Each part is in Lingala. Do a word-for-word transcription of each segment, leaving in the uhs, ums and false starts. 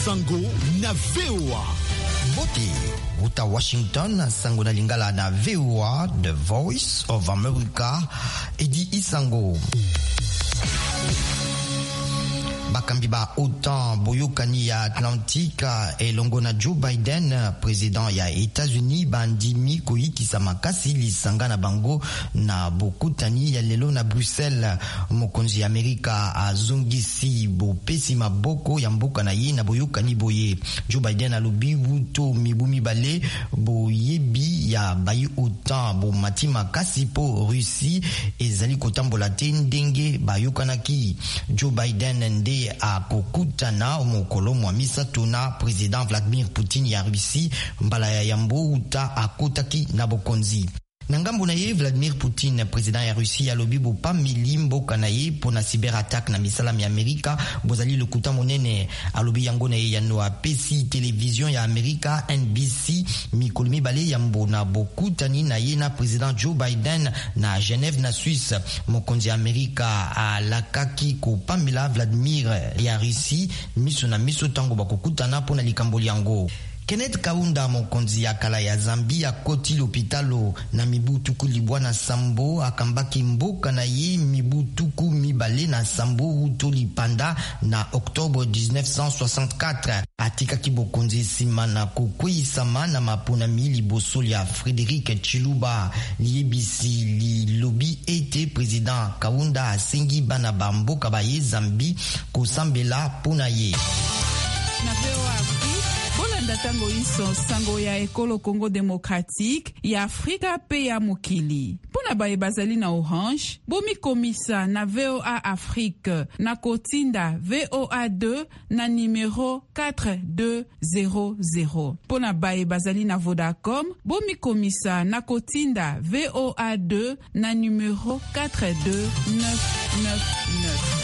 Sango na V O A. Bote, uta Washington, Sango na lingala na V O A, The Voice of America, Edi Isango. Bakambiba autant boyokani ya Atlantique et longona Joe Biden président ya États-Unis bandimi koyiki samakasi lisanga na bango na bokutani ya lelo na Bruxelles mokonzi Amerika azongisi bo pesi maboko ya mboka na ye na boyokani boye. Joe Biden alobi wuto mibumi bale boyebi ya bayi autant bo matima kasi po Russie ezali kotambola te ndenge bayokanaki. Joe Biden nde a kokutana mokolo mwa misato na president Vladimir Putin ya Russie mbala ya yambo uta akotaki na bokonzi. Nangambo na ye Vladimir Putin president ya Russie alobi bo pa milimbo kana ye pona cyber attack na misala mi Amerika bozali lokuta monene alobi yango na ye yano apesi television ya Amerika N B C mikolmi bale yambo na bokutani na ye na president Joe Biden na Genève na Suisse. Mokonzi Amerika alakaki ko pamela Vladimir ya Russie miso na miso tango bakokutana pona likamboli yango. Kenneth Kaunda mokonzi ya kala ya Zambia koti l'hôpitalo na mibutuku libwa na sambo akambaki mboka na ye mibutuku mibale na sambo uto lipanda na Octobre dix-neuf cent soixante-quatre. Atika kibokonzi sima na kukwei sama na mapona mili bosoli ya Frédéric Chiluba liebisi li lobby ete président Kaunda asengi bana bamboka ba ye Zambi kosambela pona ye. Tango iso sango ya ekolo Congo démocratique ya Afrika pe ya mokili. Pona baye bazali na Orange, bomi komisa na V O A Afrique na kotinda V O A deux na numéro quatre deux zéro zéro. Pona baye bazali na Vodacom, bomi komisa na kotinda V O A deux na numéro quatre deux neuf neuf neuf.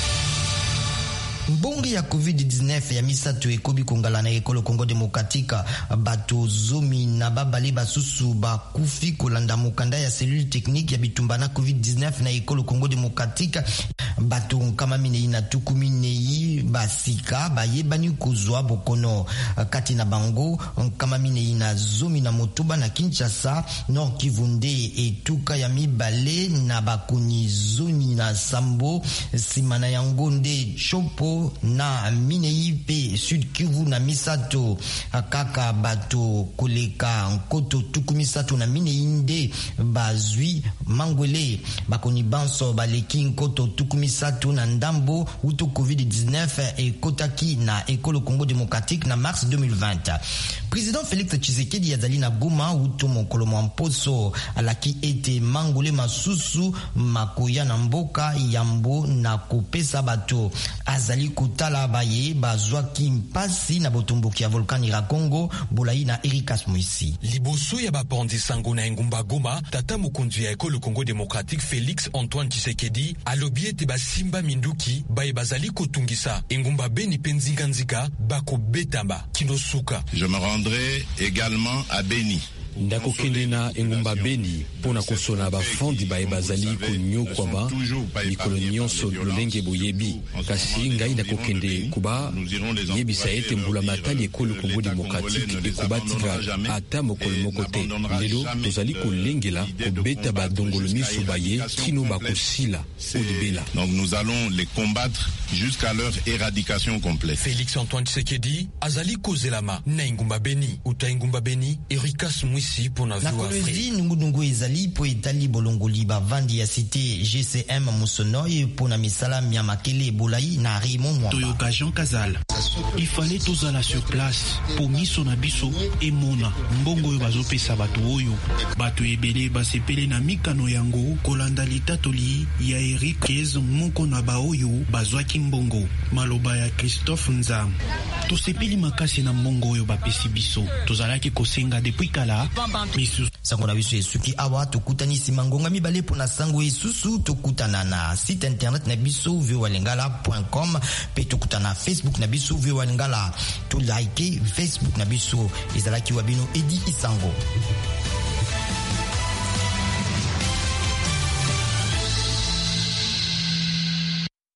Mbongi ya covid dix-neuf ya misato ekobi kongala na ekolo Congo démocratique bato zomi na babali basusu bakufi kolanda mokanda ya cellule technique ya bitumba na covid dix-neuf na ekolo Congo démocratique. Bato kama minei na tuku minei basika bayebani kozwa bokono kati na bango kama minei na zomi na motuba na Kinshasa Nord Kivu nde etuka ya mibale na bakoni zomi na sambo simana yango nde chopo na minei pe Sud Kivu na misato kaka bato koleka nkoto tuku misato na minei nde bazwi mangwele bakoni banso baleki nkoto tuku misato na ndambo uto covid dix-neuf e kotaki na ekolo Congo démocratique na mars deux mille vingt. Président Félix Tshisekedi azali na Goma uto mokolo mposo alaki ete mangole masusu makoya na mboka yambo na kopesa bato azali kutala baye bazwaki mpasi na botomboki ya volcan Irakongo bolai na Erikas Moisi. Liboso ya bapondi sango na engumba Goma tata mokonzi ya ekolo Congo démocratique Félix Antoine Tshisekedi alobi ete basimba minduki baye bazali kotungisa engumba Beni penzinga nzika bako betamba kinosuka. Je me rendrai également à Beni. ndakokende na engumba Beni pona kosola bafondi baye bazali konyokwama mikolo nyonso lolenge boyebi kasi ngai ndakokende kuba yebisa ete mbula matali ekolo Congo démocratique ekobatika ata mokolo moko te. Lelo tozali kolengela kobeta badongolo miso baye kino bakosila odibela. Donc nous allons les combattre jusqu'à leur éradication complète. Félix Antoine Tshisekedi azali kozelama na engumba Beni uta engumba Beni Erikas Moisi na kolezi nungu ezali po etali bolongoli bavandi ya cité G C M Musonoi pona misala mia makele bolai na Raymond Mwamba. Toyoka Jean Casal. Il fallait tozala sur place pour miso na biso emona mbongo yo bazopesa bato oyo bato ebele basepele na mikano yango kolanda litatoli ya Eric Kez moko na ba oyo bazwaki mbongo maloba ya Christophe Nzam. Tosepeli makasi na mbongo oyo bapesi biso tozalaki kosenga depuis kala. Sango na biso esuki awa tokutanisi mangonga mibale pona sango esusu tokutana na site internet na biso v o a lingala point com pe tokutana Facebook na biso v o a lingala to like Facebook na biso ezalaki wabino Edi Isango.